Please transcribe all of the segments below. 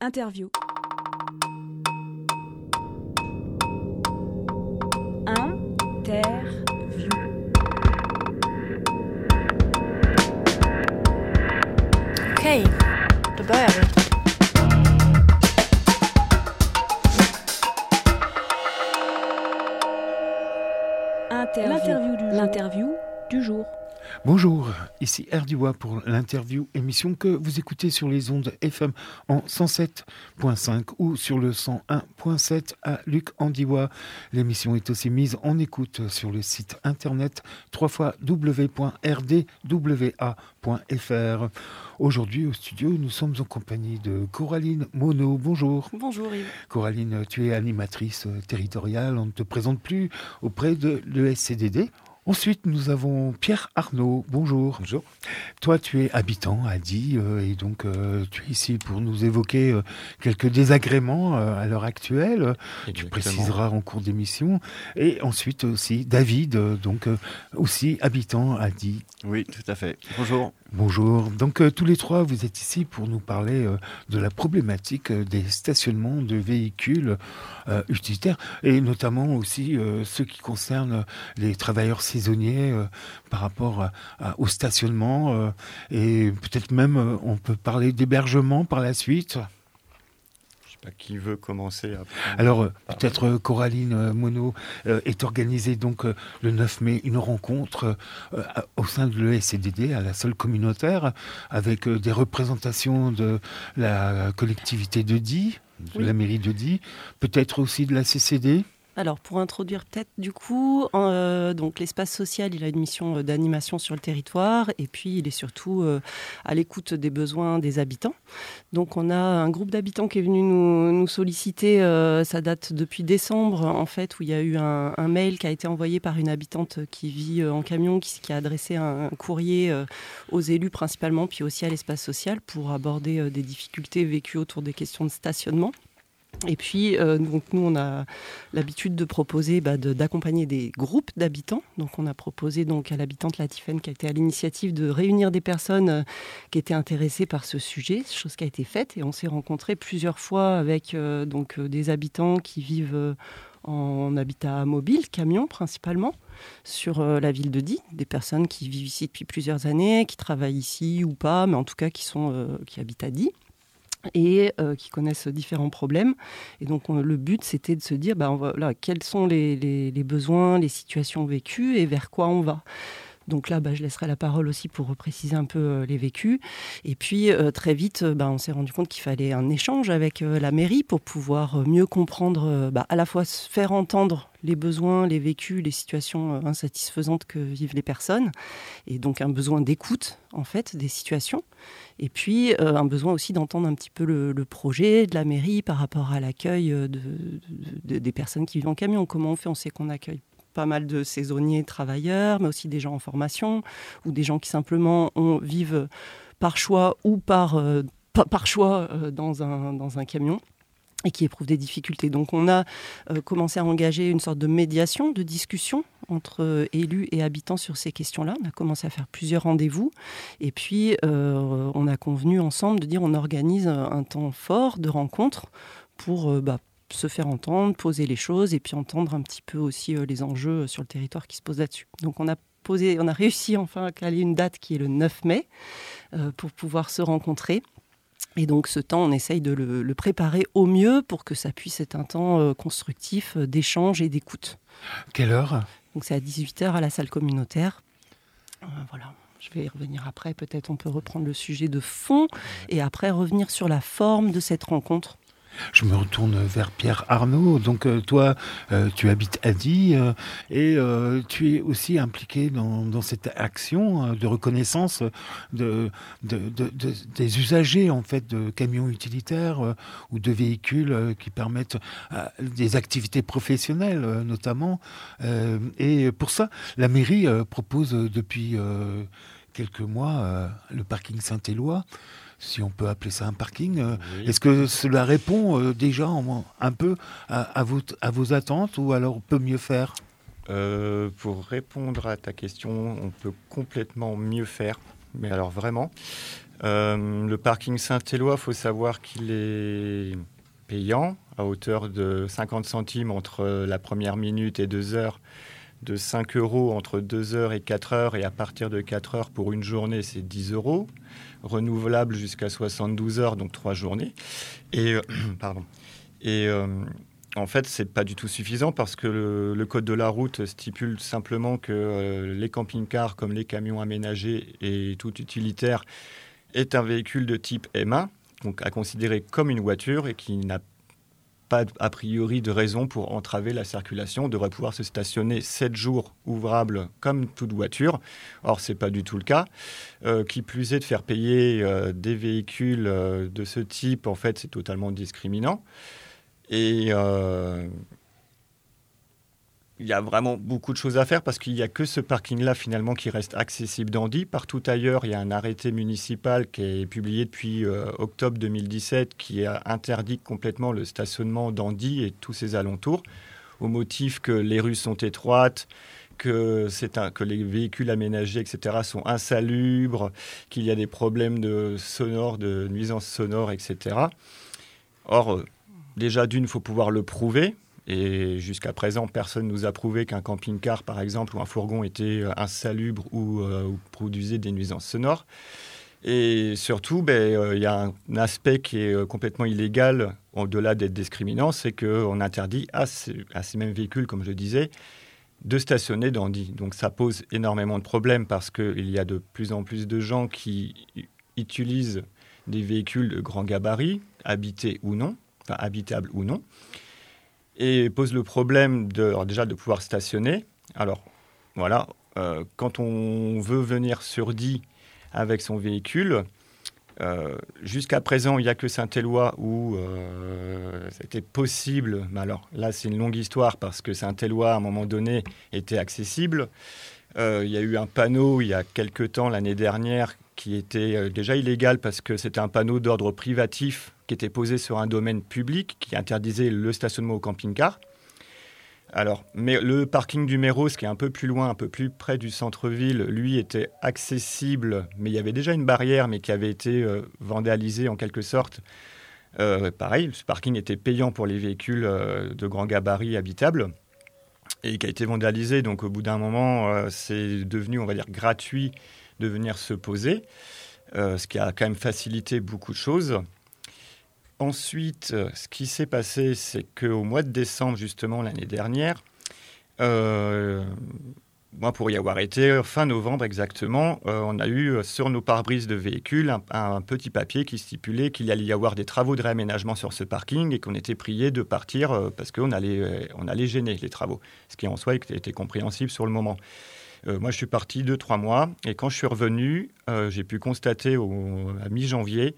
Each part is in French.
Interview. Interview. Okej, då börjar vi. L'interview du jour. Bonjour, ici Erdiwa pour l'interview, émission que vous écoutez sur les ondes FM en 107.5 ou sur le 101.7 à Luc Andiwa. L'émission est aussi mise en écoute sur le site internet www.rdwa.fr. Aujourd'hui au studio, nous sommes en compagnie de Coraline Monod. Bonjour. Bonjour Yves. Coraline, tu es animatrice territoriale, on ne te présente plus auprès de l'ESCDD. Ensuite, nous avons Pierre Arnaud. Bonjour. Bonjour. Toi, tu es habitant à Die et donc tu es ici pour nous évoquer quelques désagréments à l'heure actuelle. Exactement. Tu préciseras en cours d'émission. Et ensuite aussi David, donc aussi habitant à Die. Oui, tout à fait. Bonjour. Bonjour. Donc tous les trois, vous êtes ici pour nous parler de la problématique des stationnements de véhicules utilitaires et notamment aussi ce qui concerne les travailleurs saisonniers par rapport au stationnement et peut-être même on peut parler d'hébergement par la suite. Je sais pas qui veut commencer. Alors peut-être Coraline Monod est organisée donc le 9 mai une rencontre au sein de l'ESCDD à la salle communautaire avec des représentations de la collectivité de Die, de la mairie de Die, peut-être aussi de la CCD. Alors, pour introduire peut-être du coup, donc l'espace social, il a une mission d'animation sur le territoire et puis il est surtout à l'écoute des besoins des habitants. Donc, on a un groupe d'habitants qui est venu nous solliciter, ça date depuis décembre en fait, où il y a eu un mail qui a été envoyé par une habitante qui vit en camion, qui a adressé un courrier aux élus principalement, puis aussi à l'espace social pour aborder des difficultés vécues autour des questions de stationnement. Et puis, donc nous, on a l'habitude de proposer, d'accompagner des groupes d'habitants. Donc, on a proposé donc à l'habitante Latifène, qui a été à l'initiative de réunir des personnes qui étaient intéressées par ce sujet, chose qui a été faite. Et on s'est rencontrés plusieurs fois avec des habitants qui vivent en habitat mobile, camion principalement, sur la ville de Die. Des personnes qui vivent ici depuis plusieurs années, qui travaillent ici ou pas, mais en tout cas qui habitent à Die. Et qui connaissent différents problèmes. Et donc, le but, c'était de se dire, quels sont les besoins, les situations vécues et vers quoi on va. Donc là, je laisserai la parole aussi pour préciser un peu les vécus. Et puis, très vite, on s'est rendu compte qu'il fallait un échange avec la mairie pour pouvoir mieux comprendre, à la fois faire entendre les besoins, les vécus, les situations insatisfaisantes que vivent les personnes. Et donc, un besoin d'écoute, en fait, des situations. Et puis, un besoin aussi d'entendre un petit peu le projet de la mairie par rapport à l'accueil des personnes qui vivent en camion. Comment on fait ? On sait qu'on accueille pas mal de saisonniers travailleurs, mais aussi des gens en formation ou des gens qui simplement vivent par choix ou par choix dans un camion et qui éprouvent des difficultés. Donc on a commencé à engager une sorte de médiation, de discussion entre élus et habitants sur ces questions-là. On a commencé à faire plusieurs rendez-vous et puis on a convenu ensemble de dire on organise un temps fort de rencontre pour se faire entendre, poser les choses et puis entendre un petit peu aussi les enjeux sur le territoire qui se posent là-dessus. Donc on a réussi enfin à caler une date qui est le 9 mai pour pouvoir se rencontrer. Et donc ce temps, on essaye de le préparer au mieux pour que ça puisse être un temps constructif d'échange et d'écoute. Quelle heure ? Donc c'est à 18h à la salle communautaire. Voilà. Je vais y revenir après. Peut-être on peut reprendre le sujet de fond et après revenir sur la forme de cette rencontre. Je me retourne vers Pierre Arnaud. Donc toi, tu habites à Die et tu es aussi impliqué dans cette action de reconnaissance des usagers en fait de camions utilitaires ou de véhicules qui permettent des activités professionnelles notamment. Et pour ça, la mairie propose depuis quelques mois le parking Saint-Éloi. Si on peut appeler ça un parking. Oui. Est-ce que cela répond déjà un peu à vos attentes ou alors on peut mieux faire ? Pour répondre à ta question, on peut complètement mieux faire, mais alors vraiment. Le parking Saint-Éloi, il faut savoir qu'il est payant à hauteur de 50 centimes entre la première minute et 2 heures, de 5 € entre 2 heures et 4 heures, et à partir de 4 heures pour une journée, c'est 10 €, renouvelable jusqu'à 72 heures, donc 3 journées. Et, en fait, ce n'est pas du tout suffisant parce que le code de la route stipule simplement que les camping-cars, comme les camions aménagés et tout utilitaire, est un véhicule de type M1, donc à considérer comme une voiture et qui n'a pas a priori de raison pour entraver la circulation, devrait pouvoir se stationner 7 jours ouvrables comme toute voiture. Or, ce n'est pas du tout le cas. Qui plus est, de faire payer des véhicules de ce type, en fait, c'est totalement discriminant. Et il y a vraiment beaucoup de choses à faire parce qu'il n'y a que ce parking-là finalement qui reste accessible d'Andy. Partout ailleurs, il y a un arrêté municipal qui est publié depuis octobre 2017 qui a interdit complètement le stationnement d'Andy et tous ses alentours au motif que les rues sont étroites, que les véhicules aménagés, etc., sont insalubres, qu'il y a des problèmes de nuisances sonores, etc. Or, déjà d'une, il faut pouvoir le prouver. Et jusqu'à présent, personne ne nous a prouvé qu'un camping-car, par exemple, ou un fourgon était insalubre ou produisait des nuisances sonores. Et surtout, il y a un aspect qui est complètement illégal, au-delà d'être discriminant, c'est qu'on interdit à ces mêmes véhicules, comme je disais, de stationner d'Andy. Donc ça pose énormément de problèmes parce qu'il y a de plus en plus de gens qui utilisent des véhicules de grand gabarit, habitables ou non, et pose le problème déjà de pouvoir stationner. Alors, voilà, quand on veut venir sur Die avec son véhicule, jusqu'à présent, il n'y a que Saint-Éloi où c'était possible. Mais alors, là, c'est une longue histoire parce que Saint-Éloi, à un moment donné, était accessible. Il y a eu un panneau, il y a quelque temps, l'année dernière, qui était déjà illégal parce que c'était un panneau d'ordre privatif qui était posé sur un domaine public qui interdisait le stationnement au camping-car. Alors, mais le parking du Méros, qui est un peu plus loin, un peu plus près du centre-ville, lui était accessible, mais il y avait déjà une barrière, mais qui avait été vandalisée en quelque sorte. Pareil, ce parking était payant pour les véhicules de grand gabarit habitables et qui a été vandalisé. Donc, au bout d'un moment, c'est devenu, on va dire, gratuit de venir se poser, ce qui a quand même facilité beaucoup de choses. Ensuite, ce qui s'est passé, c'est qu'au mois de décembre, justement, l'année dernière, moi, pour y avoir été, fin novembre exactement, on a eu sur nos pare-brises de véhicules un petit papier qui stipulait qu'il allait y avoir des travaux de réaménagement sur ce parking et qu'on était prié de partir parce qu'on allait gêner les travaux, ce qui en soi était compréhensible sur le moment. Moi, je suis parti 2-3 mois et quand je suis revenu, j'ai pu constater à mi-janvier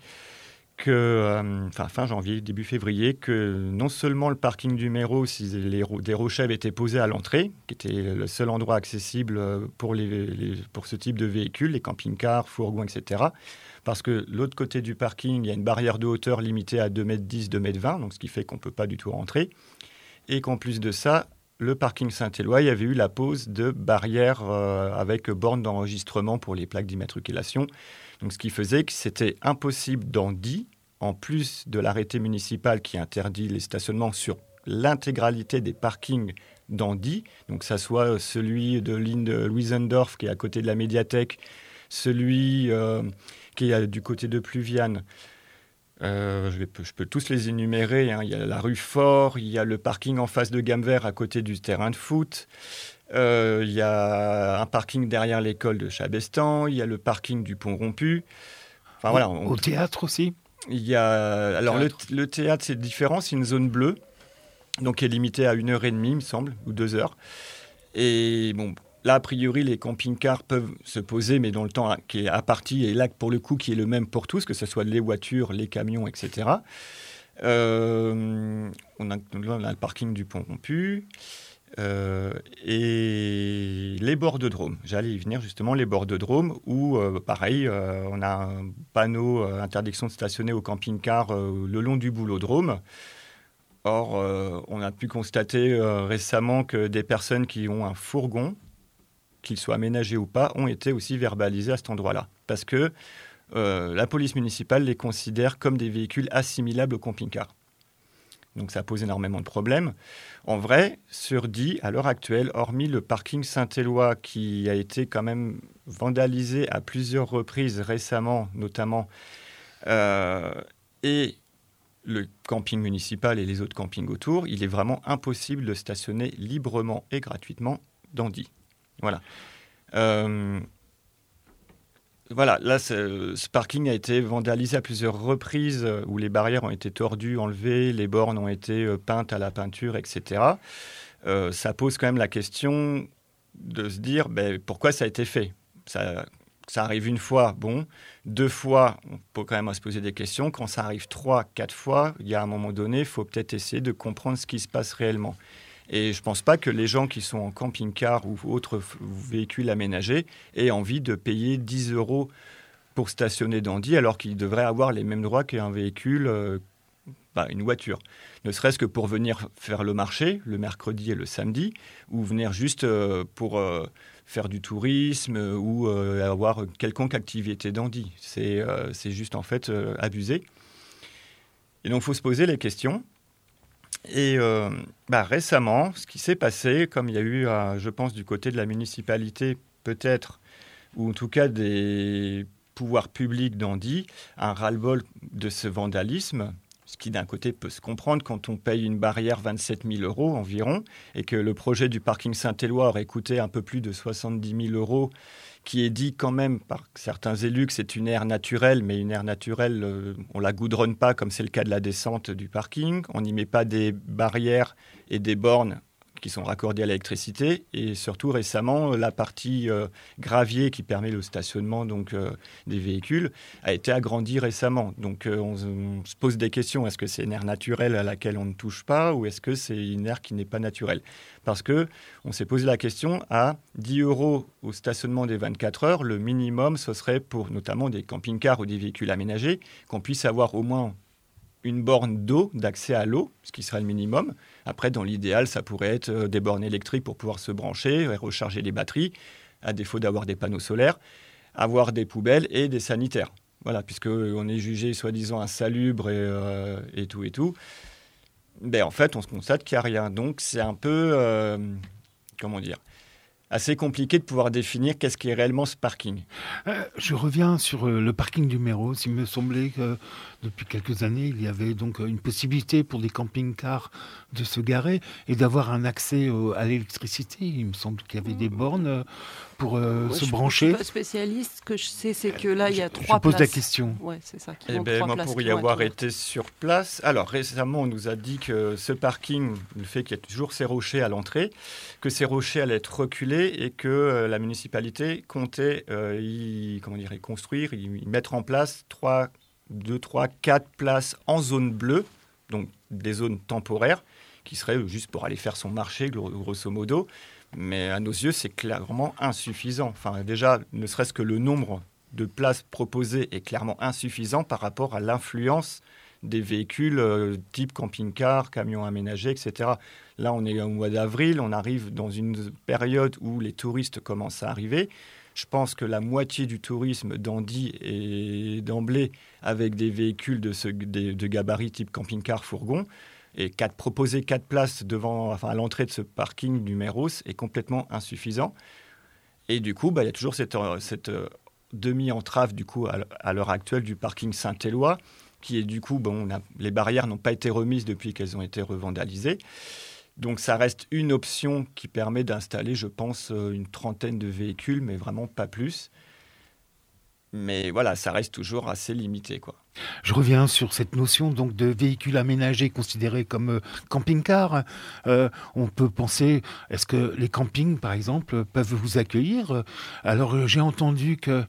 fin janvier, début février, que non seulement le parking du Méros, des rochers avaient été posés à l'entrée, qui était le seul endroit accessible pour ce type de véhicules, les camping-cars, fourgons, etc. Parce que l'autre côté du parking, il y a une barrière de hauteur limitée à 2,10 m, 2,20 m, donc ce qui fait qu'on ne peut pas du tout rentrer. Et qu'en plus de ça, le parking Saint-Éloi, il y avait eu la pose de barrières avec bornes d'enregistrement pour les plaques d'immatriculation. Donc, ce qui faisait que c'était impossible d'Andy, en plus de l'arrêté municipal qui interdit les stationnements sur l'intégralité des parkings d'Andy, donc que ça soit celui de Louisendorf qui est à côté de la médiathèque, celui qui est du côté de Pluviane. Je peux tous les énumérer. Hein. Il y a la rue Fort, il y a le parking en face de Gamme-Vert à côté du terrain de foot. Il y a un parking derrière l'école de Chabestan. Il y a le parking du Pont Rompu. Enfin, voilà, au théâtre aussi. Il y a alors le théâtre, c'est différent. C'est une zone bleue, donc qui est limitée à 1h30, il me semble, ou 2 heures. Et bon. Là, a priori, les camping-cars peuvent se poser, mais dans le temps qui est à partie, et là, pour le coup, qui est le même pour tous, que ce soit les voitures, les camions, etc. On a le parking du Pont Rompu et les bords de Drôme. J'allais y venir, justement, les bords de Drôme, où, pareil, on a un panneau interdiction de stationner au camping-car le long du Boulodrome. Or, on a pu constater récemment que des personnes qui ont un fourgon, qu'il soit aménagé ou pas, ont été aussi verbalisés à cet endroit-là. Parce que la police municipale les considère comme des véhicules assimilables au camping-car. Donc ça pose énormément de problèmes. En vrai, sur Die, à l'heure actuelle, hormis le parking Saint-Éloi qui a été quand même vandalisé à plusieurs reprises récemment, notamment, et le camping municipal et les autres campings autour, il est vraiment impossible de stationner librement et gratuitement dans Die. Voilà. Voilà, là, ce parking a été vandalisé à plusieurs reprises, où les barrières ont été tordues, enlevées, les bornes ont été peintes à la peinture, etc. Ça pose quand même la question de se dire pourquoi ça a été fait. Ça arrive une fois, bon. 2 fois, on peut quand même se poser des questions. Quand ça arrive 3, 4 fois, il y a un moment donné, il faut peut-être essayer de comprendre ce qui se passe réellement. Et je ne pense pas que les gens qui sont en camping-car ou autres véhicules aménagés aient envie de payer 10 € pour stationner dans Die, alors qu'ils devraient avoir les mêmes droits qu'un véhicule, une voiture. Ne serait-ce que pour venir faire le marché, le mercredi et le samedi, ou venir juste pour faire du tourisme ou avoir quelconque activité dans Die. C'est juste en fait abusé. Et donc il faut se poser les questions. Et récemment, ce qui s'est passé, comme il y a eu, je pense, du côté de la municipalité, peut-être, ou en tout cas des pouvoirs publics dans Die, un ras-le-bol de ce vandalisme, ce qui d'un côté peut se comprendre quand on paye une barrière 27 000 € environ, et que le projet du parking Saint-Éloi aurait coûté un peu plus de 70 000 €, qui est dit quand même par certains élus que c'est une aire naturelle, mais une aire naturelle, on ne la goudronne pas comme c'est le cas de la descente du parking. On n'y met pas des barrières et des bornes qui sont raccordées à l'électricité. Et surtout récemment, la partie gravier qui permet le stationnement des véhicules a été agrandie récemment. Donc on se pose des questions. Est-ce que c'est une aire naturelle à laquelle on ne touche pas ou est-ce que c'est une aire qui n'est pas naturelle ? Parce qu'on s'est posé la question, à 10 € au stationnement des 24 heures, le minimum, ce serait pour notamment des camping-cars ou des véhicules aménagés, qu'on puisse avoir au moins une borne d'eau, d'accès à l'eau, ce qui serait le minimum. Après, dans l'idéal, ça pourrait être des bornes électriques pour pouvoir se brancher et recharger les batteries, à défaut d'avoir des panneaux solaires, avoir des poubelles et des sanitaires. Voilà, puisqu'on est jugé soi-disant insalubre et tout. En fait, on se constate qu'il n'y a rien. Donc, c'est un peu, assez compliqué de pouvoir définir qu'est-ce qui est réellement ce parking. Je reviens sur le parking du Méros. Il me semblait que depuis quelques années, il y avait donc une possibilité pour des camping-cars de se garer et d'avoir un accès à l'électricité. Il me semble qu'il y avait des bornes pour se brancher. Je ne suis pas spécialiste. Ce que je sais, c'est que là, il y a 3 places. Je pose la question. Ouais, c'est ça. Moi, pour y avoir été sur place, alors récemment, on nous a dit que ce parking, le fait qu'il y ait toujours ces rochers à l'entrée, que ces rochers allaient être reculés et que la municipalité comptait y construire, y mettre en place 2, 3, 4 places en zone bleue, donc des zones temporaires, qui seraient juste pour aller faire son marché, grosso modo. Mais à nos yeux, c'est clairement insuffisant. Enfin, déjà, ne serait-ce que le nombre de places proposées est clairement insuffisant par rapport à l'influence des véhicules type camping-car, camions aménagés, etc. Là, on est au mois d'avril, on arrive dans une période où les touristes commencent à arriver. Je pense que la moitié du tourisme dans Die est d'emblée avec des véhicules de gabarit type camping-car, fourgon. Et proposer 4 places à l'entrée de ce parking du Méros est complètement insuffisant. Et du coup, il y a toujours cette demi-entrave à l'heure actuelle du parking Saint-Éloi, qui est du coup, les barrières n'ont pas été remises depuis qu'elles ont été revandalisées. Donc ça reste une option qui permet d'installer, je pense, une trentaine de véhicules, mais vraiment pas plus. Mais voilà, ça reste toujours assez limité, quoi. Je reviens sur cette notion donc de véhicules aménagés considérés comme camping-car. On peut penser, est-ce que les campings, par exemple, peuvent vous accueillir ? Alors, j'ai entendu que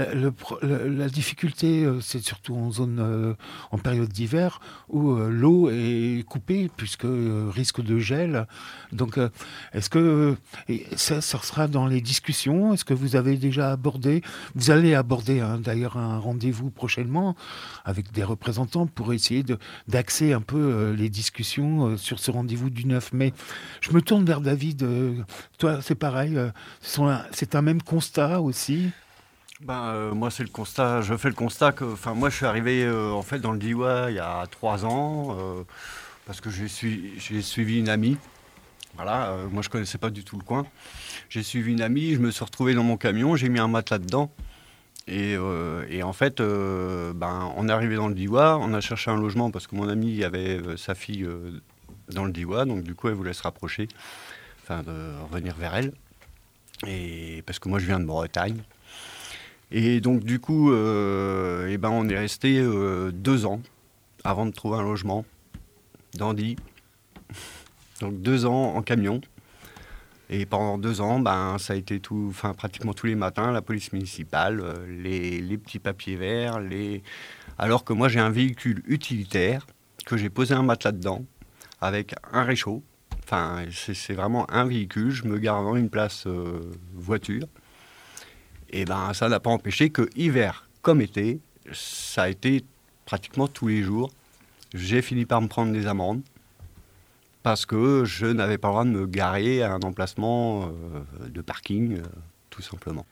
la difficulté, c'est surtout en période d'hiver, où l'eau est coupée, puisque risque de gel. Donc, est-ce que ça sera dans les discussions ? Est-ce que vous avez déjà abordé ? Vous allez aborder d'ailleurs un rendez-vous prochainement avec des représentants pour essayer d'axer un peu les discussions sur ce rendez-vous du 9 mai. Je me tourne vers David. Toi, c'est pareil, c'est un même constat aussi ? Moi, c'est le constat. Je fais le constat que, moi, je suis arrivé en fait dans le Diois il y a 3 ans parce que j'ai suivi une amie. Voilà, moi, je connaissais pas du tout le coin. J'ai suivi une amie, je me suis retrouvé dans mon camion, j'ai mis un matelas dedans. Et en fait, on est arrivé dans le Diois, on a cherché un logement parce que mon ami avait sa fille dans le Diois, donc du coup, elle voulait se rapprocher, de revenir vers elle. Et parce que moi, je viens de Bretagne. Et donc, du coup, on est resté 2 ans avant de trouver un logement dans Die. Donc, 2 ans en camion. Et pendant 2 ans, ça a été pratiquement tous les matins, la police municipale, les petits papiers verts. Alors que moi, j'ai un véhicule utilitaire, que j'ai posé un matelas dedans, avec un réchaud. C'est vraiment un véhicule. Je me gare dans une place voiture. Et ça n'a pas empêché que hiver comme été, ça a été pratiquement tous les jours. J'ai fini par me prendre des amendes parce que je n'avais pas le droit de me garer à un emplacement de parking, tout simplement.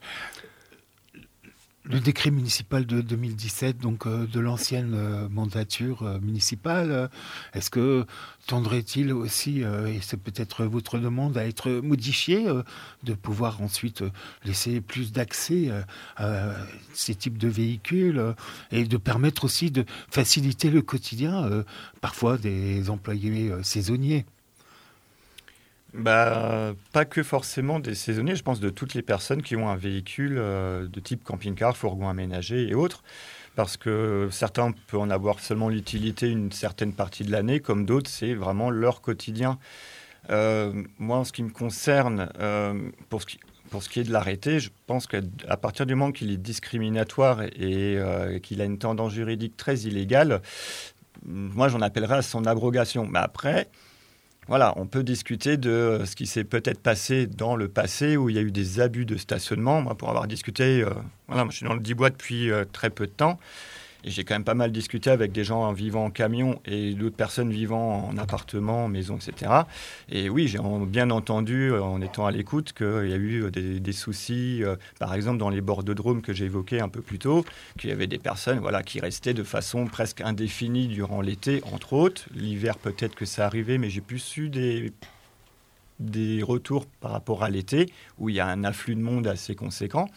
Le décret municipal de 2017, donc de l'ancienne mandature municipale, est-ce que tendrait-il aussi, et c'est peut-être votre demande, à être modifié, de pouvoir ensuite laisser plus d'accès à ces types de véhicules et de permettre aussi de faciliter le quotidien, parfois des employés saisonniers? Pas que forcément des saisonniers, je pense de toutes les personnes qui ont un véhicule de type camping-car, fourgon aménagé et autres, parce que certains peuvent en avoir seulement l'utilité une certaine partie de l'année, comme d'autres, c'est vraiment leur quotidien. Moi, en ce qui me concerne, pour ce qui est de l'arrêté, je pense qu'à partir du moment qu'il est discriminatoire et qu'il a une tendance juridique très illégale, moi, j'en appellerais à son abrogation. Mais après... Voilà, on peut discuter de ce qui s'est peut-être passé dans le passé où il y a eu des abus de stationnement. Moi, pour avoir discuté, je suis dans le Diois depuis très peu de temps. Et j'ai quand même pas mal discuté avec des gens vivant en camion et d'autres personnes vivant en appartement, maison, etc. Et oui, j'ai bien entendu, en étant à l'écoute, qu'il y a eu des soucis, par exemple dans les bords de Drôme que j'ai évoqués un peu plus tôt, qu'il y avait des personnes qui restaient de façon presque indéfinie durant l'été, entre autres. L'hiver, peut-être que ça arrivait, mais j'ai plus eu des retours par rapport à l'été, où il y a un afflux de monde assez conséquent.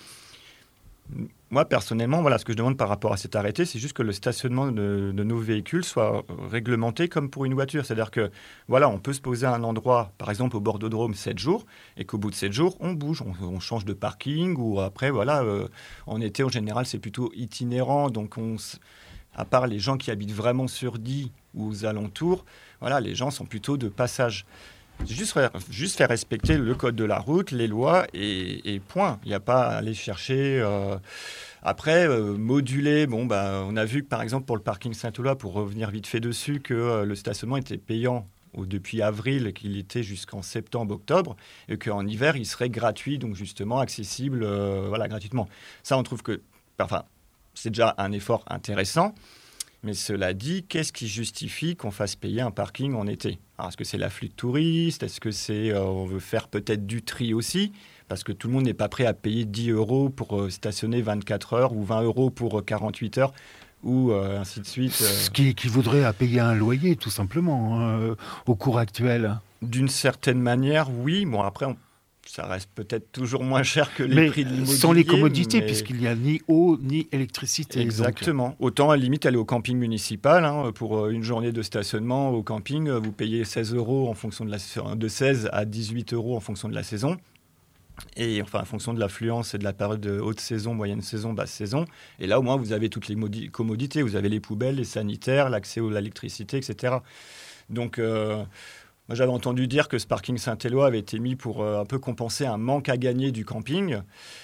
Moi, personnellement, ce que je demande par rapport à cet arrêté, c'est juste que le stationnement de nos véhicules soit réglementé comme pour une voiture. C'est-à-dire que, on peut se poser à un endroit, par exemple au Bordodrome, 7 jours, et qu'au bout de 7 jours, on bouge, on change de parking, ou après, en été, en général, c'est plutôt itinérant. Donc, à part les gens qui habitent vraiment sur Die ou aux alentours, les gens sont plutôt de passage. Juste faire respecter le code de la route, les lois et point. Il n'y a pas à aller chercher. Après, moduler, on a vu que par exemple pour le parking Saint-Éloi, pour revenir vite fait dessus, que le stationnement était payant depuis avril, qu'il était jusqu'en septembre-octobre, et qu'en hiver, il serait gratuit, donc justement accessible gratuitement. Ça, on trouve que c'est déjà un effort intéressant. Mais cela dit, qu'est-ce qui justifie qu'on fasse payer un parking en été ? Alors, est-ce que c'est l'afflux de touristes ? Est-ce que c'est on veut faire peut-être du tri aussi ? Parce que tout le monde n'est pas prêt à payer 10 € pour stationner 24 heures ou 20 € pour 48 heures ou ainsi de suite. Ce qui équivaudrait à payer un loyer, tout simplement, au cours actuel. D'une certaine manière, oui. Bon, après, ça reste peut-être toujours moins cher que les prix de l'immobilier. Sans les commodités, puisqu'il n'y a ni eau ni électricité. Exactement. Donc. Autant, à la limite, aller au camping municipal. Pour une journée de stationnement au camping, vous payez 16 € en fonction de 16 à 18 € en fonction de la saison. Et en fonction de l'affluence et de la période de haute saison, moyenne saison, basse saison. Et là, au moins, vous avez toutes les commodités. Vous avez les poubelles, les sanitaires, l'accès à l'électricité, etc. Donc... moi, j'avais entendu dire que ce parking Saint-Éloi avait été mis pour un peu compenser un manque à gagner du camping.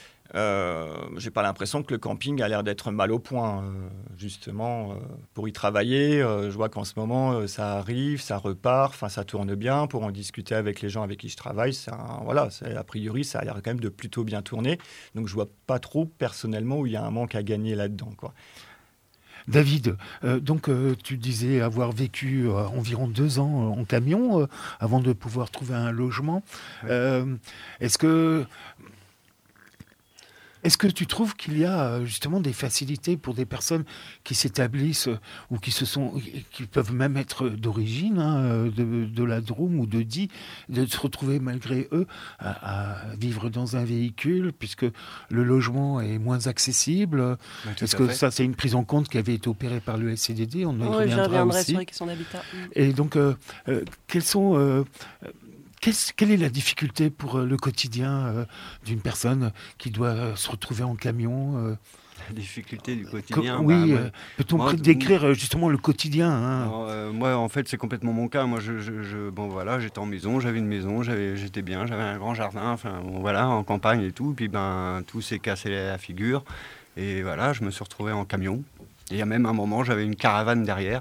J'ai pas l'impression que le camping a l'air d'être mal au point, justement, pour y travailler. Je vois qu'en ce moment, ça arrive, ça repart, ça tourne bien. Pour en discuter avec les gens avec qui je travaille, a priori, ça a l'air quand même de plutôt bien tourner. Donc, je vois pas trop, personnellement, où il y a un manque à gagner là-dedans, quoi. David, tu disais avoir vécu environ 2 ans en camion avant de pouvoir trouver un logement. Est-ce que Est-ce que tu trouves qu'il y a justement des facilités pour des personnes qui s'établissent ou qui peuvent même être d'origine de la Drôme ou de Die, de se retrouver malgré eux à vivre dans un véhicule puisque le logement est moins accessible? Est-ce que ça, c'est une prise en compte qui avait été opérée par le SCDD? On y reviendra aussi. Sur les questions d'habitat. Et donc, quelle est la difficulté pour le quotidien d'une personne qui doit se retrouver en camion? La difficulté du quotidien. Peut-on décrire justement le quotidien Moi, en fait, c'est complètement mon cas. Moi, j'étais en maison, j'avais une maison, j'étais bien, j'avais un grand jardin, en campagne et tout. Puis, tout s'est cassé la figure. Et voilà, je me suis retrouvé en camion. Et il y a même un moment, j'avais une caravane derrière.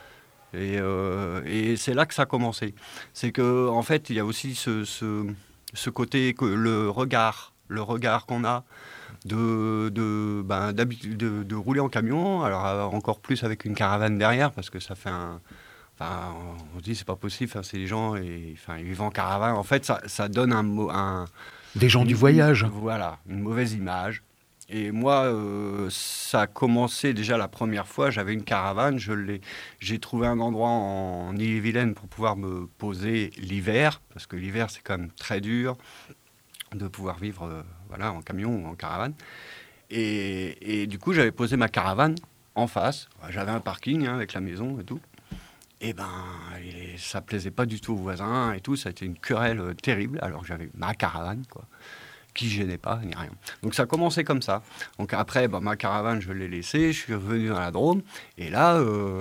Et c'est là que ça a commencé. C'est que, en fait, il y a aussi ce côté que le regard qu'on a de rouler en camion. Alors encore plus avec une caravane derrière, parce que ça fait on se dit c'est pas possible. C'est les gens ils vivent en caravane. En fait, ça donne des gens du voyage. Voilà, une mauvaise image. Et moi, ça a commencé déjà la première fois. J'avais une caravane, j'ai trouvé un endroit en Ille-et-Vilaine pour pouvoir me poser l'hiver, parce que l'hiver, c'est quand même très dur de pouvoir vivre en camion ou en caravane. Et du coup, j'avais posé ma caravane en face. J'avais un parking avec la maison et tout. Et ça plaisait pas du tout aux voisins et tout. Ça a été une querelle terrible, alors que j'avais ma caravane, qui gênait pas, ni rien. Donc ça a commencé comme ça. Donc après, ma caravane, je l'ai laissée, je suis revenu dans la Drôme, et là,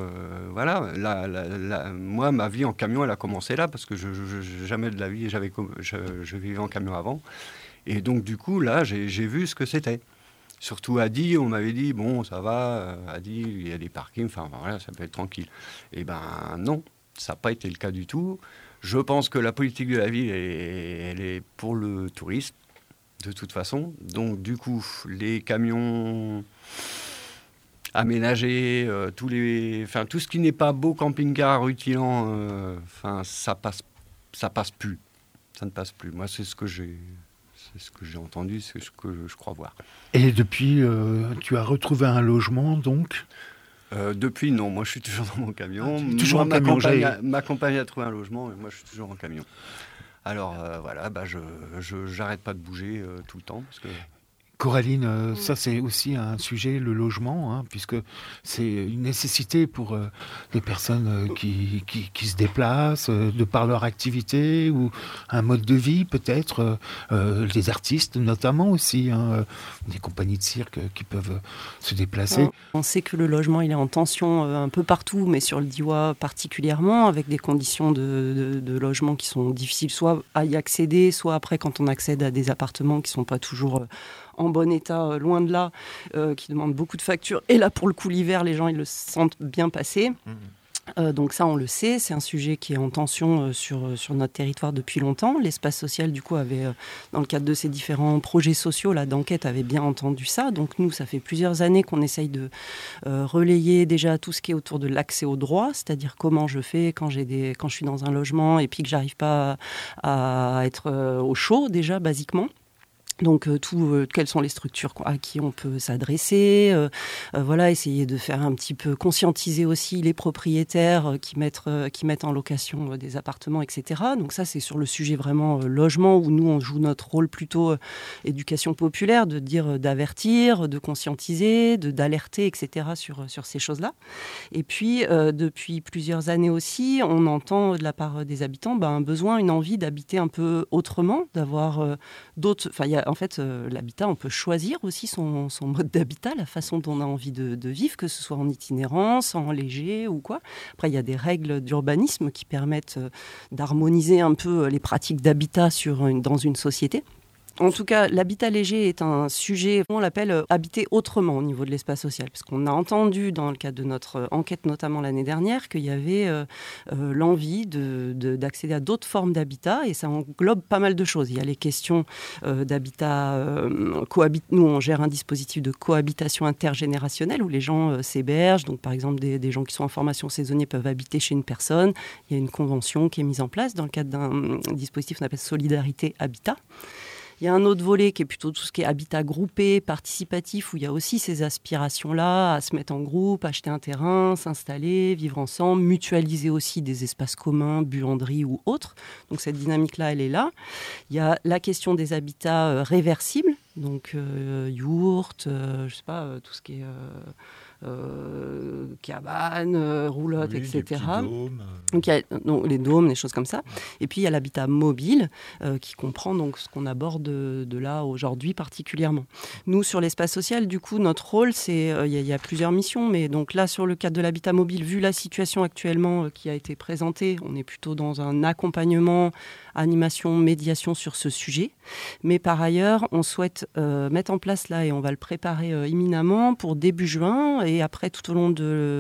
moi, ma vie en camion, elle a commencé là, parce que jamais de la vie, je vivais en camion avant. Et donc, du coup, là, j'ai vu ce que c'était. Surtout à Die, on m'avait dit, bon, ça va, à Die, il y a des parkings, ça peut être tranquille. Et non, ça n'a pas été le cas du tout. Je pense que la politique de la ville, elle est pour le tourisme, de toute façon. Donc, du coup, les camions aménagés, tout ce qui n'est pas beau camping-car rutilant, ça passe plus. Ça ne passe plus. Moi, c'est ce que j'ai entendu, c'est ce que je crois voir. Et depuis, tu as retrouvé un logement, donc? Depuis, non. Moi, je suis toujours dans mon camion. Toujours en camion. Ma compagne a trouvé un logement, et moi, je suis toujours en camion. Alors, je j'arrête pas de bouger tout le temps. Parce que... Coraline, ça c'est aussi un sujet, le logement, puisque c'est une nécessité pour les personnes qui se déplacent, de par leur activité ou un mode de vie peut-être, les artistes notamment aussi, des compagnies de cirque qui peuvent se déplacer. On sait que le logement il est en tension un peu partout, mais sur le Diois particulièrement, avec des conditions de logement qui sont difficiles, soit à y accéder, soit après quand on accède à des appartements qui ne sont pas toujours en bon état, loin de là, qui demandent beaucoup de factures. Et là, pour le coup, l'hiver, les gens, ils le sentent bien passer. Donc ça, on le sait, c'est un sujet qui est en tension sur notre territoire depuis longtemps. L'espace social, du coup, avait, dans le cadre de ces différents projets sociaux, d'enquête, avait bien entendu ça. Donc nous, ça fait plusieurs années qu'on essaye de relayer déjà tout ce qui est autour de l'accès au droit, c'est-à-dire comment je fais quand je suis dans un logement et puis que j'arrive pas à être au chaud, déjà, basiquement. Donc quelles sont les structures à qui on peut s'adresser, essayer de faire un petit peu conscientiser aussi les propriétaires qui mettent en location des appartements, etc. Donc ça c'est sur le sujet vraiment logement où nous on joue notre rôle plutôt éducation populaire, de dire d'avertir, de conscientiser, d'alerter, etc. sur ces choses-là. Et puis depuis plusieurs années aussi, on entend de la part des habitants un besoin, une envie d'habiter un peu autrement, d'avoir d'autres. En fait, l'habitat, on peut choisir aussi son mode d'habitat, la façon dont on a envie de vivre, que ce soit en itinérance, en léger ou quoi. Après, il y a des règles d'urbanisme qui permettent d'harmoniser un peu les pratiques d'habitat dans une société. En tout cas, l'habitat léger est un sujet, on l'appelle habiter autrement au niveau de l'espace social. Parce qu'on a entendu dans le cadre de notre enquête, notamment l'année dernière, qu'il y avait l'envie d'accéder à d'autres formes d'habitat. Et ça englobe pas mal de choses. Il y a les questions d'habitat nous, on gère un dispositif de cohabitation intergénérationnelle où les gens s'hébergent. Donc, par exemple, des gens qui sont en formation saisonnière peuvent habiter chez une personne. Il y a une convention qui est mise en place dans le cadre d'un dispositif qu'on appelle Solidarité Habitat. Il y a un autre volet qui est plutôt tout ce qui est habitat groupé, participatif, où il y a aussi ces aspirations-là à se mettre en groupe, acheter un terrain, s'installer, vivre ensemble, mutualiser aussi des espaces communs, buanderies ou autres. Donc cette dynamique-là, elle est là. Il y a la question des habitats réversibles, donc yourtes, je sais pas, tout ce qui est cabanes, roulottes, Oui, des etc. petits dômes. Donc il y a les dômes, des choses comme ça. Et puis il y a l'habitat mobile qui comprend donc ce qu'on aborde de là aujourd'hui particulièrement. Nous, sur l'espace social, du coup, notre rôle, c'est il y a plusieurs missions, mais donc là, sur le cadre de l'habitat mobile, vu la situation actuellement qui a été présentée, on est plutôt dans un accompagnement, animation, médiation sur ce sujet. Mais par ailleurs, on souhaite mettre en place là, et on va le préparer imminemment pour début juin, et après tout au long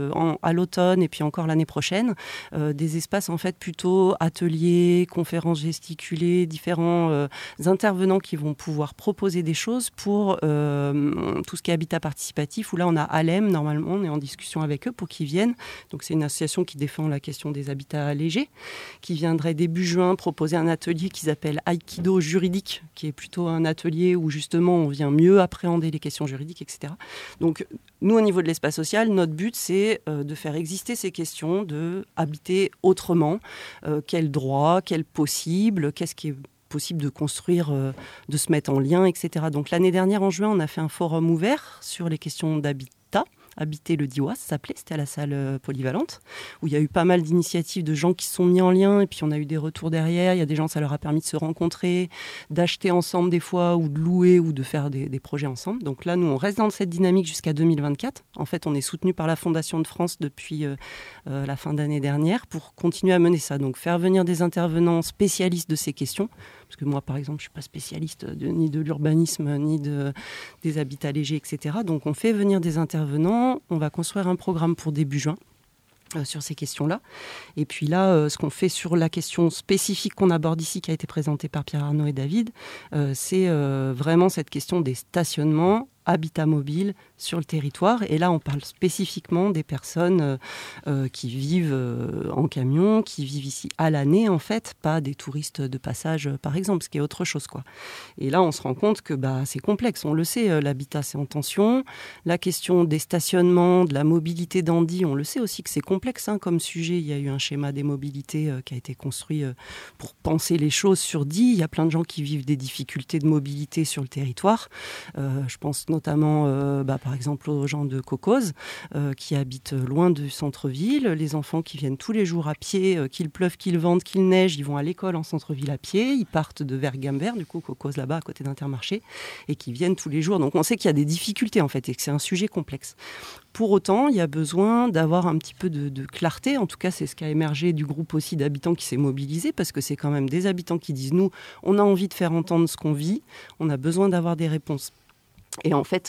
à l'automne, et puis encore l'année prochaine, des espaces en fait plutôt ateliers, conférences gesticulées, différents intervenants qui vont pouvoir proposer des choses pour tout ce qui est habitat participatif, où là on a Alem, normalement on est en discussion avec eux pour qu'ils viennent. Donc c'est une association qui défend la question des habitats légers, qui viendrait début juin proposer un atelier qu'ils appellent Aikido juridique, qui est plutôt un atelier où justement on vient mieux appréhender les questions juridiques, etc. Donc nous, au niveau de l'espace social, notre but, c'est de faire exister ces questions de habiter autrement, quels droits, quels possibles, qu'est-ce qui est possible de construire, de se mettre en lien, etc. Donc l'année dernière, en juin, on a fait un forum ouvert sur les questions d'habitat. Habiter le Diois, ça s'appelait, c'était à la salle polyvalente, où il y a eu pas mal d'initiatives de gens qui se sont mis en lien, et puis on a eu des retours derrière. Il y a des gens, ça leur a permis de se rencontrer, d'acheter ensemble des fois, ou de louer, ou de faire des projets ensemble. Donc là, nous, on reste dans cette dynamique jusqu'à 2024. En fait, on est soutenu par la Fondation de France depuis la fin d'année dernière pour continuer à mener ça. Donc faire venir des intervenants spécialistes de ces questions, parce que moi, par exemple, je ne suis pas spécialiste ni de l'urbanisme, ni des habitats légers, etc. Donc on fait venir des intervenants. On va construire un programme pour début juin sur ces questions-là. Et puis là, ce qu'on fait sur la question spécifique qu'on aborde ici, qui a été présentée par Pierre Arnaud et David, c'est vraiment cette question des stationnements, habitat mobile sur le territoire. Et là, on parle spécifiquement des personnes qui vivent en camion, qui vivent ici à l'année, en fait, pas des touristes de passage, par exemple, ce qui est autre chose, quoi. Et là, on se rend compte que c'est complexe. On le sait, l'habitat, c'est en tension. La question des stationnements, de la mobilité d'Andy, on le sait aussi que c'est complexe comme sujet. Il y a eu un schéma des mobilités qui a été construit pour penser les choses sur Die. Il y a plein de gens qui vivent des difficultés de mobilité sur le territoire. Je pense notamment, par exemple, aux gens de Cocos qui habitent loin du centre-ville, les enfants qui viennent tous les jours à pied, qu'il pleuve, qu'il vente, qu'il neige, ils vont à l'école en centre-ville à pied, ils partent de Vergambert, du coup Cocos là-bas à côté d'Intermarché, et qui viennent tous les jours. Donc on sait qu'il y a des difficultés en fait et que c'est un sujet complexe. Pour autant, il y a besoin d'avoir un petit peu de clarté. En tout cas, c'est ce qui a émergé du groupe aussi d'habitants qui s'est mobilisé, parce que c'est quand même des habitants qui disent « Nous, on a envie de faire entendre ce qu'on vit, on a besoin d'avoir des réponses ». Et en fait,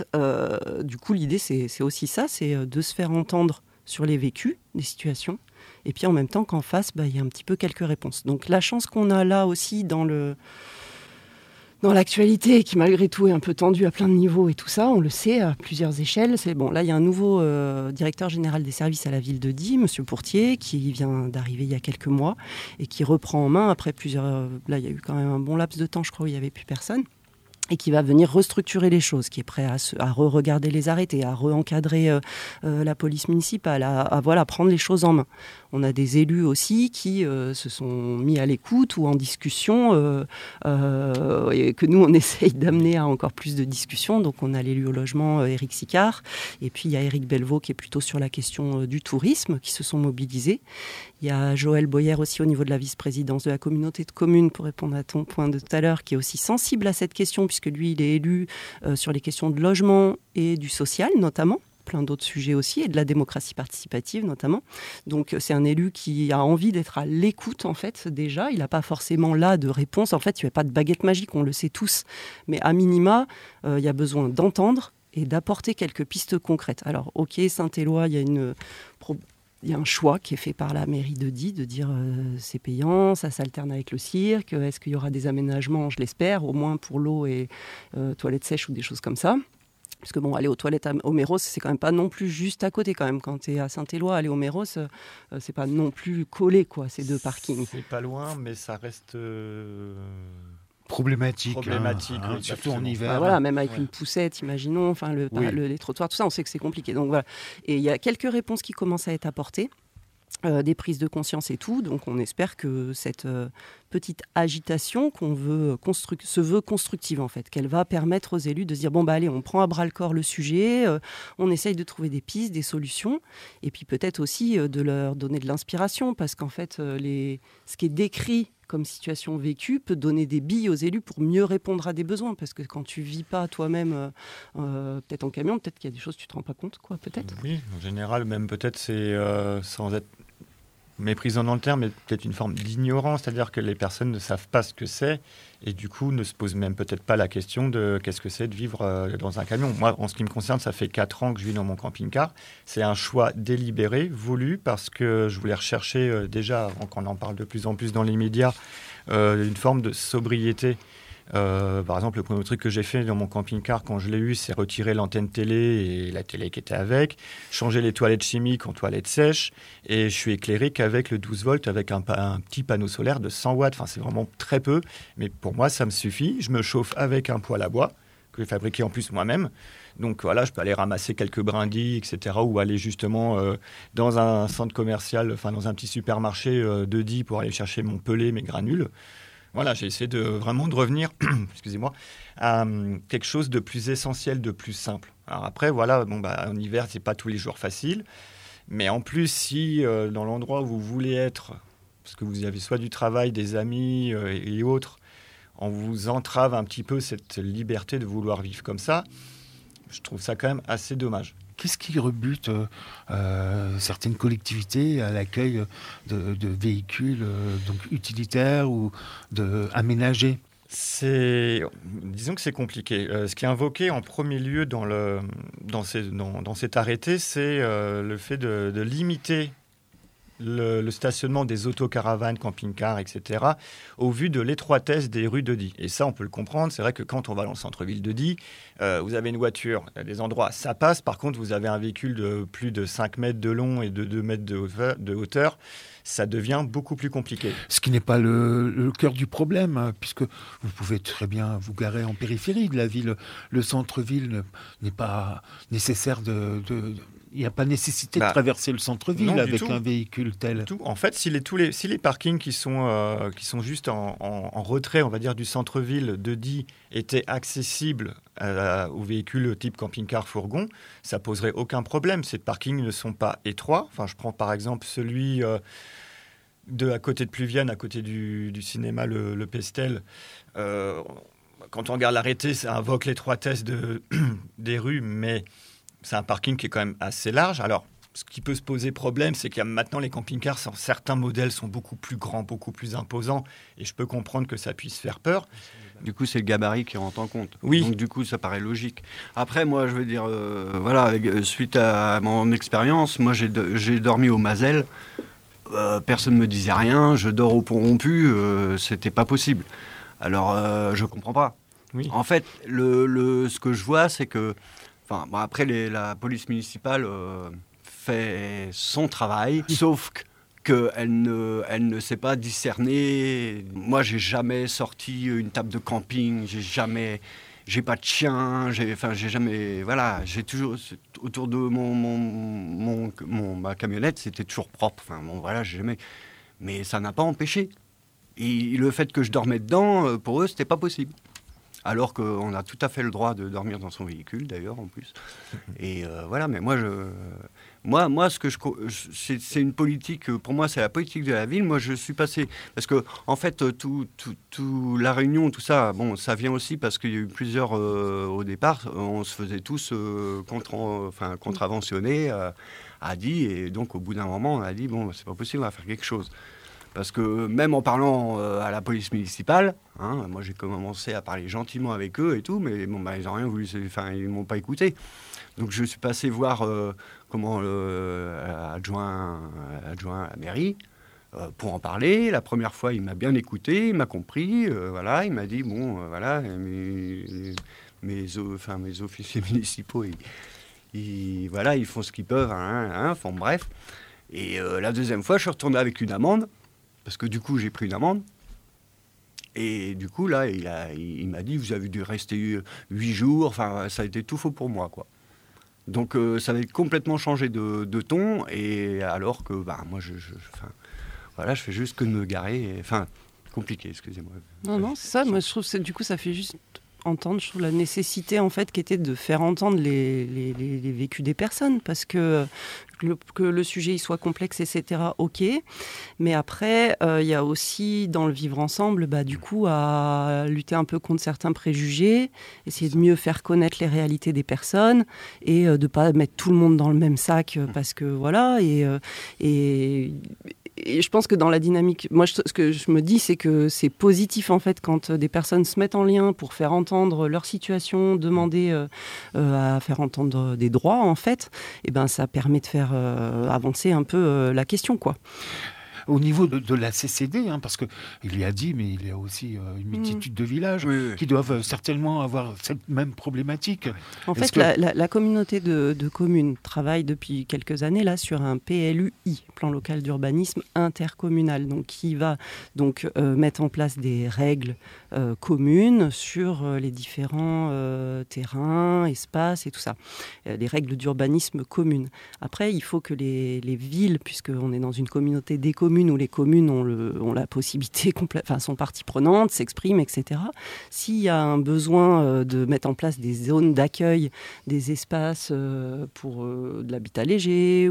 du coup, l'idée, c'est aussi ça, c'est de se faire entendre sur les vécus des situations, et puis en même temps qu'en face, il y a un petit peu quelques réponses. Donc la chance qu'on a là aussi dans l'actualité, qui malgré tout est un peu tendue à plein de niveaux et tout ça, on le sait à plusieurs échelles. C'est bon, là il y a un nouveau directeur général des services à la ville de Die, Monsieur Pourtier, qui vient d'arriver il y a quelques mois et qui reprend en main après plusieurs. Là il y a eu quand même un bon laps de temps, je crois, où il n'y avait plus personne. Et qui va venir restructurer les choses, qui est prêt à re-regarder les arrêtés, à re-encadrer la police municipale, à prendre les choses en main. On a des élus aussi qui se sont mis à l'écoute ou en discussion, et que nous, on essaye d'amener à encore plus de discussions. Donc, on a l'élu au logement, Éric Sicard, et puis il y a Éric Belvaux qui est plutôt sur la question du tourisme, qui se sont mobilisés. Il y a Joël Boyer aussi au niveau de la vice-présidence de la communauté de communes, pour répondre à ton point de tout à l'heure, qui est aussi sensible à cette question, puisque lui, il est élu sur les questions de logement et du social, notamment. Plein d'autres sujets aussi, et de la démocratie participative notamment. Donc c'est un élu qui a envie d'être à l'écoute, en fait, déjà. Il n'a pas forcément là de réponse. En fait, il n'y a pas de baguette magique, on le sait tous. Mais à minima, il y a besoin d'entendre et d'apporter quelques pistes concrètes. Alors, ok, Saint-Éloi, il y a un choix qui est fait par la mairie de Die, de dire c'est payant, ça s'alterne avec le cirque, est-ce qu'il y aura des aménagements, je l'espère, au moins pour l'eau et toilettes sèches ou des choses comme ça. Parce que aller aux toilettes au Méros, c'est quand même pas non plus juste à côté quand même. Quand tu es à Saint-Éloi, aller au Méros, c'est pas non plus collé, quoi, ces deux parkings. C'est pas loin, mais ça reste problématique, oui, surtout en absolument. hiver. Voilà, même avec une poussette, imaginons, enfin les trottoirs, tout ça, on sait que c'est compliqué. Donc voilà. Et il y a quelques réponses qui commencent à être apportées. Des prises de conscience et tout. Donc on espère que cette petite agitation qu'on veut se veut constructive en fait, qu'elle va permettre aux élus de se dire bon bah allez, on prend à bras le corps le sujet, on essaye de trouver des pistes, des solutions, et puis peut-être aussi de leur donner de l'inspiration, parce qu'en fait ce qui est décrit comme situation vécue peut donner des billes aux élus pour mieux répondre à des besoins, parce que quand tu vis pas toi-même peut-être en camion, peut-être qu'il y a des choses que tu te rends pas compte, quoi, peut-être. Oui, en général, même peut-être c'est sans être méprisant dans le terme, mais peut-être une forme d'ignorance, c'est-à-dire que les personnes ne savent pas ce que c'est et du coup ne se posent même peut-être pas la question de qu'est-ce que c'est de vivre dans un camion. Moi, en ce qui me concerne, ça fait 4 ans que je vis dans mon camping-car. C'est un choix délibéré, voulu, parce que je voulais rechercher déjà, avant qu'on en parle de plus en plus dans les médias, une forme de sobriété. Par exemple, le premier truc que j'ai fait dans mon camping-car quand je l'ai eu, c'est retirer l'antenne télé et la télé qui était avec, changer les toilettes chimiques en toilettes sèches, et je suis éclairé qu'avec le 12 volts, avec un petit panneau solaire de 100 watts. Enfin, c'est vraiment très peu, mais pour moi, ça me suffit. Je me chauffe avec un poêle à bois que j'ai fabriqué en plus moi-même. Donc voilà, je peux aller ramasser quelques brindilles, etc., ou aller justement dans un centre commercial, enfin dans un petit supermarché de Die pour aller chercher mon pelé, mes granules. Voilà, j'ai essayé de revenir excusez-moi, à quelque chose de plus essentiel, de plus simple. Alors après, voilà, en hiver, c'est pas tous les jours facile. Mais en plus, si dans l'endroit où vous voulez être, parce que vous avez soit du travail, des amis et autres, on vous entrave un petit peu cette liberté de vouloir vivre comme ça, je trouve ça quand même assez dommage. Qu'est-ce qui rebute certaines collectivités à l'accueil de véhicules donc utilitaires ou aménagés ? Disons que c'est compliqué. Ce qui est invoqué en premier lieu dans cet arrêté, c'est le fait de limiter le stationnement des autocaravanes, camping-cars, etc., au vu de l'étroitesse des rues de Die. Et ça, on peut le comprendre. C'est vrai que quand on va dans le centre-ville de Die, vous avez une voiture, il y a des endroits, ça passe. Par contre, vous avez un véhicule de plus de 5 mètres de long et de 2 mètres de hauteur. Ça devient beaucoup plus compliqué. Ce qui n'est pas le cœur du problème, hein, puisque vous pouvez très bien vous garer en périphérie de la ville. Le centre-ville n'est pas nécessaire il n'y a pas nécessité de traverser le centre-ville avec un véhicule tel. En fait, si les parkings qui sont juste en retrait, on va dire, du centre-ville de Die étaient accessibles aux véhicules type camping-car, fourgon, ça poserait aucun problème. Ces parkings ne sont pas étroits. Enfin, je prends par exemple celui à côté de Pluvienne, à côté du cinéma Le Pestel. Quand on regarde l'arrêté, ça invoque l'étroitesse des rues, mais c'est un parking qui est quand même assez large. Alors, ce qui peut se poser problème, c'est qu'il y a maintenant les camping-cars, certains modèles sont beaucoup plus grands, beaucoup plus imposants, et je peux comprendre que ça puisse faire peur. Du coup, c'est le gabarit qui rentre en compte. Oui. Donc, du coup, ça paraît logique. Après, moi, je veux dire, suite à mon expérience, moi, j'ai dormi au Mazel. Personne ne me disait rien. Je dors au pont rompu. C'était pas possible. Alors, je comprends pas. Oui. En fait, ce que je vois, c'est que après, la police municipale fait son travail, sauf qu'elle ne sait pas discerner. Moi, j'ai jamais sorti une table de camping, j'ai pas de chien, j'ai jamais, voilà, j'ai toujours autour de ma camionnette, c'était toujours propre. J'ai jamais, mais ça n'a pas empêché. Et le fait que je dormais dedans, pour eux, c'était pas possible. Alors qu'on a tout à fait le droit de dormir dans son véhicule, d'ailleurs, en plus. Et voilà, mais moi, c'est une politique, pour moi, c'est la politique de la ville. Moi, je suis passé... Parce que, en fait, tout la Réunion, tout ça, ça vient aussi parce qu'il y a eu plusieurs... au départ, on se faisait tous contraventionner à Die. Et donc, au bout d'un moment, on a dit, c'est pas possible, on va faire quelque chose. Parce que même en parlant à la police municipale, moi j'ai commencé à parler gentiment avec eux et tout, mais ils n'ont rien voulu, ils m'ont pas écouté. Donc je suis passé voir adjoint à la mairie pour en parler. La première fois, il m'a bien écouté, il m'a compris, il m'a dit mes officiers municipaux, ils font ce qu'ils peuvent, bref. Et la deuxième fois, je suis retourné avec une amende. Parce que du coup, j'ai pris une amende. Et du coup, là, il m'a dit, vous avez dû rester 8 jours. Enfin, ça a été tout faux pour moi, quoi. Donc, ça avait complètement changé de ton. Et alors que, moi, je fais juste que de me garer. Enfin, compliqué, excusez-moi. Non, c'est ça. Moi, je trouve que du coup, ça fait juste entendre, je trouve, la nécessité, en fait, qui était de faire entendre les vécus des personnes. Parce que le sujet il soit complexe, etc., ok. Mais après, il y a aussi, dans le vivre ensemble, du coup, à lutter un peu contre certains préjugés, essayer de mieux faire connaître les réalités des personnes et de ne pas mettre tout le monde dans le même sac parce que, voilà, et je pense que dans la dynamique, moi, ce que je me dis, c'est que c'est positif, en fait, quand des personnes se mettent en lien pour faire entendre leur situation, demander à faire entendre des droits, en fait, et ça permet de faire avancer un peu la question, quoi. Au niveau de la CCD, parce qu'il y a dit, mais il y a aussi une multitude de villages qui doivent certainement avoir cette même problématique. En fait, la communauté de communes travaille depuis quelques années là sur un PLUI, plan local d'urbanisme intercommunal, donc qui va donc mettre en place des règles communes sur les différents terrains, espaces et tout ça, des règles d'urbanisme communes. Après, il faut que les villes, puisqu'on est dans une communauté des communes où les communes ont la possibilité, sont partie prenante, s'expriment, etc. S'il y a un besoin de mettre en place des zones d'accueil, des espaces pour de l'habitat léger,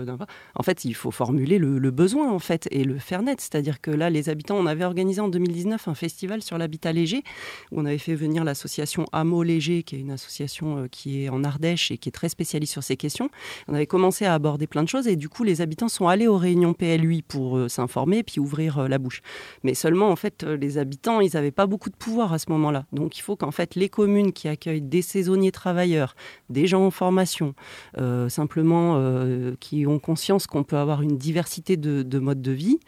en fait, il faut formuler le besoin, en fait, et le faire net. C'est-à-dire que là, les habitants, on avait organisé en 2019 un festival sur l'habitat léger, où on avait fait venir l'association Hameau Léger, qui est une association qui est en Ardèche et qui est très spécialiste sur ces questions. On avait commencé à aborder plein de choses, et du coup, les habitants sont allés aux réunions PLUI pour s'informer puis ouvrir la bouche. Mais seulement, en fait, les habitants, ils n'avaient pas beaucoup de pouvoir à ce moment-là. Donc, il faut qu'en fait, les communes qui accueillent des saisonniers travailleurs, des gens en formation, simplement qui ont conscience qu'on peut avoir une diversité de modes de vie,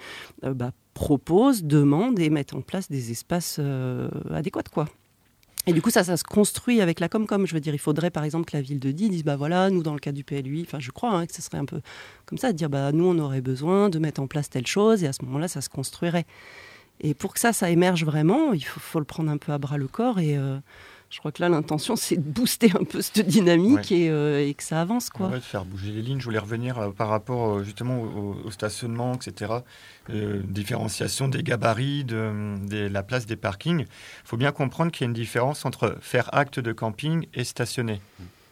proposent, demandent et mettent en place des espaces adéquats, quoi. Et du coup, ça se construit avec la Comcom. Je veux dire, il faudrait par exemple que la ville de Die dise, voilà, nous dans le cas du PLUI, je crois que ce serait un peu comme ça, de dire, nous on aurait besoin de mettre en place telle chose, et à ce moment-là, ça se construirait. Et pour que ça émerge vraiment, il faut le prendre un peu à bras le corps, et je crois que là, l'intention, c'est de booster un peu cette dynamique et que ça avance, quoi. De faire bouger les lignes. Je voulais revenir par rapport justement au stationnement, etc. Différenciation des gabarits, de la place des parkings. Il faut bien comprendre qu'il y a une différence entre faire acte de camping et stationner.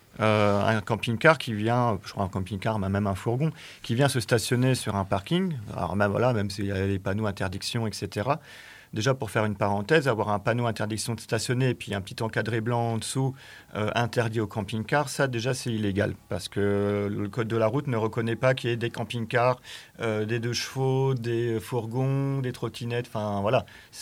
Un camping-car qui vient, je crois un camping-car, même un fourgon, qui vient se stationner sur un parking, alors même s'il y a les panneaux interdiction, etc., déjà, pour faire une parenthèse, avoir un panneau interdiction de stationner et puis un petit encadré blanc en dessous interdit au camping-car, ça déjà c'est illégal parce que le code de la route ne reconnaît pas qu'il y ait des camping-cars, des 2 chevaux, des fourgons, des trottinettes. Enfin voilà,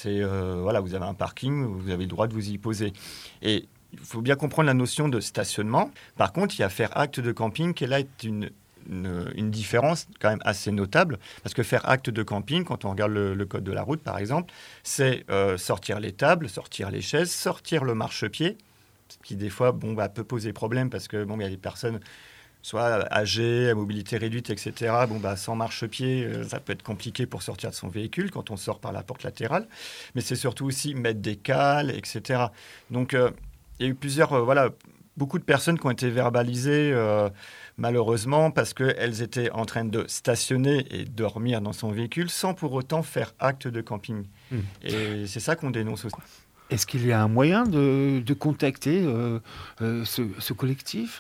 vous avez un parking, vous avez le droit de vous y poser. Et il faut bien comprendre la notion de stationnement. Par contre, il y a faire acte de camping qui là est une différence quand même assez notable, parce que faire acte de camping, quand on regarde le code de la route par exemple, c'est sortir les tables, sortir les chaises, sortir le marchepied, ce qui des fois peut poser problème parce que il y a des personnes soit âgées, à mobilité réduite, etc. Sans marchepied, ça peut être compliqué pour sortir de son véhicule quand on sort par la porte latérale, mais c'est surtout aussi mettre des cales, etc. Donc il y a eu beaucoup de personnes qui ont été verbalisées malheureusement parce qu'elles étaient en train de stationner et dormir dans son véhicule sans pour autant faire acte de camping. Et c'est ça qu'on dénonce aussi. Est-ce qu'il y a un moyen de contacter ce collectif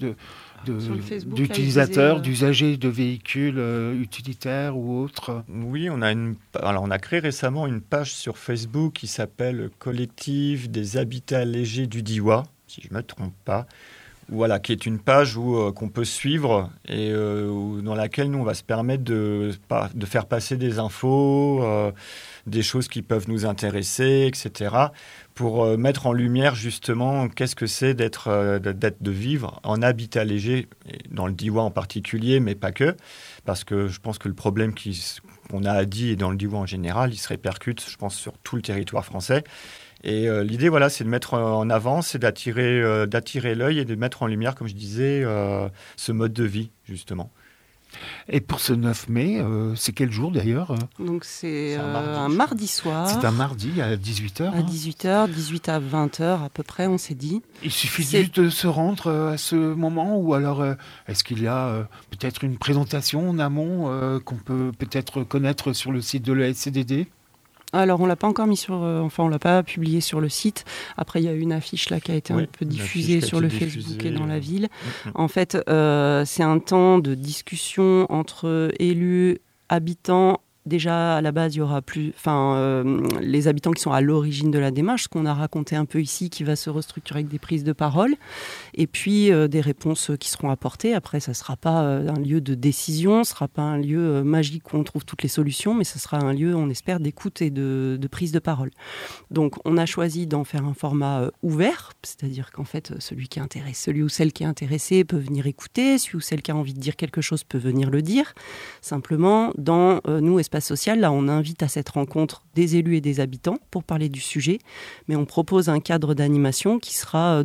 d'utilisateurs, d'usagers de véhicules utilitaires ou autres? Oui, on a créé récemment une page sur Facebook qui s'appelle Collectif des habitats légers du Diois, si je ne me trompe pas. Voilà, qui est une page qu'on peut suivre et dans laquelle nous on va se permettre de faire passer des infos, des choses qui peuvent nous intéresser, etc. Pour mettre en lumière justement qu'est-ce que c'est de vivre en habitat léger, dans le Diois en particulier, mais pas que, parce que je pense que le problème qu'on a à Die et dans le Diois en général, il se répercute, je pense, sur tout le territoire français. Et l'idée, c'est de mettre en avant, c'est d'attirer l'œil et de mettre en lumière, comme je disais, ce mode de vie, justement. Et pour ce 9 mai, c'est quel jour d'ailleurs? Donc c'est un un mardi soir. C'est un mardi à 18h. À 18h, 18 à 20h à peu près, on s'est dit. Il suffit juste de se rendre à ce moment, ou alors est-ce qu'il y a peut-être une présentation en amont qu'on peut peut-être connaître sur le site de l'ESCDD? Alors on l'a pas encore mis on l'a pas publié sur le site. Après il y a une affiche là qui a été un peu diffusée sur le Facebook et dans la ville. En fait, c'est un temps de discussion entre élus, habitants. Déjà, à la base, il y aura les habitants qui sont à l'origine de la démarche, ce qu'on a raconté un peu ici, qui va se restructurer avec des prises de parole, et puis des réponses qui seront apportées. Après, ça ne sera pas un lieu de décision, ce ne sera pas un lieu magique où on trouve toutes les solutions, mais ce sera un lieu, on espère, d'écoute et de prise de parole. Donc, on a choisi d'en faire un format ouvert, c'est-à-dire qu'en fait, celui ou celle qui est intéressé peut venir écouter, celui ou celle qui a envie de dire quelque chose peut venir le dire. Simplement, dans nous, Espace Social, là, on invite à cette rencontre des élus et des habitants pour parler du sujet, mais on propose un cadre d'animation qui sera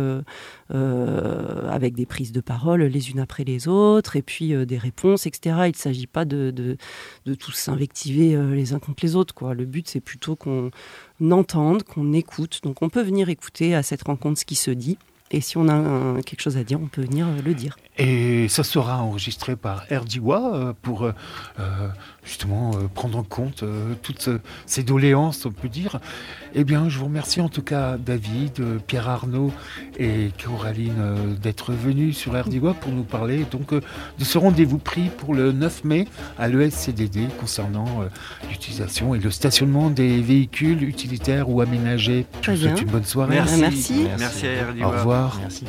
avec des prises de parole les unes après les autres, et puis des réponses, etc. Il ne s'agit pas de tous s'invectiver les uns contre les autres, quoi. Le but, c'est plutôt qu'on entende, qu'on écoute. Donc on peut venir écouter à cette rencontre ce qui se dit. Et si on a quelque chose à dire, on peut venir le dire. Et ça sera enregistré par RDIWA pour justement prendre en compte toutes ces doléances, on peut dire. Eh bien, je vous remercie en tout cas, David, Pierre Arnaud et Coraline, d'être venus sur RDIWA pour nous parler donc, de ce rendez-vous pris pour le 9 mai à l'ESCDD concernant l'utilisation et le stationnement des véhicules utilitaires ou aménagés. Je vous souhaite une bonne soirée. Merci. Merci à RDIWA. Au revoir. Merci.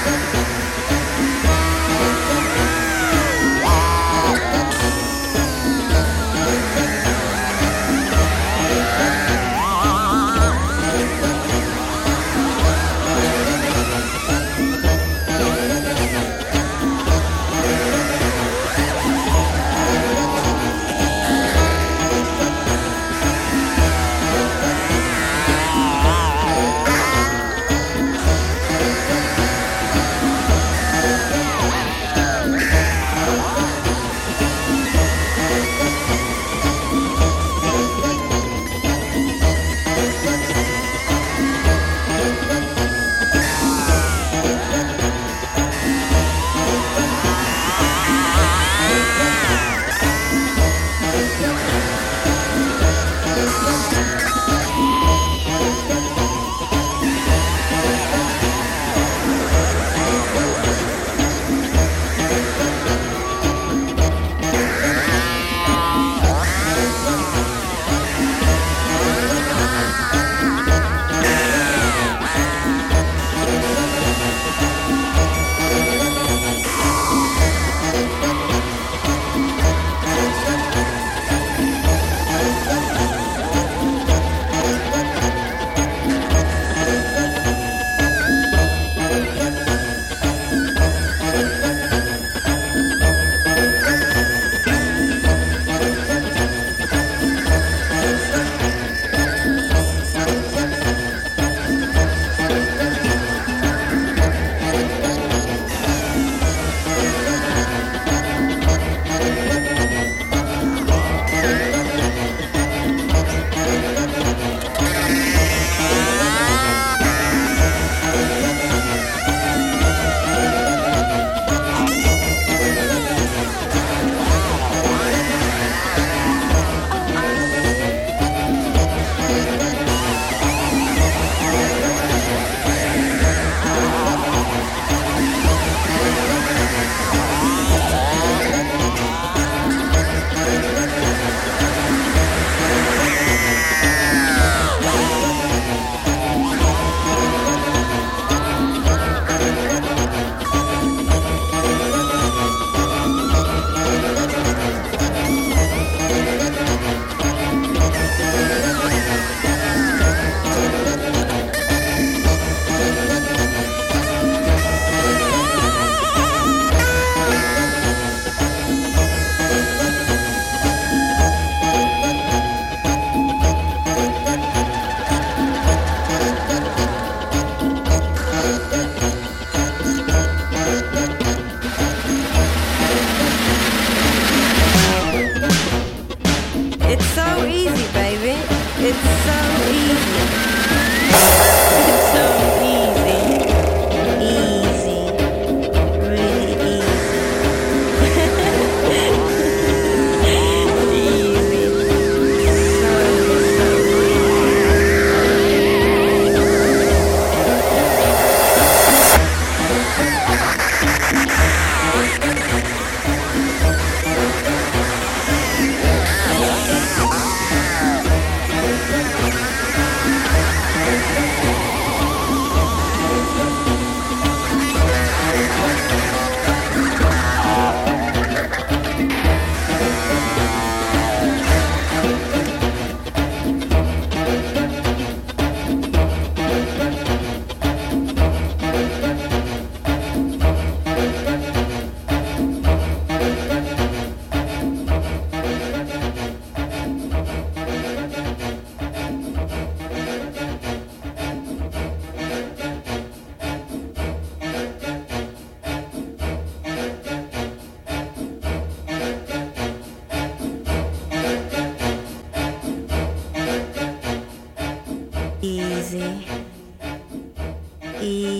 Easy.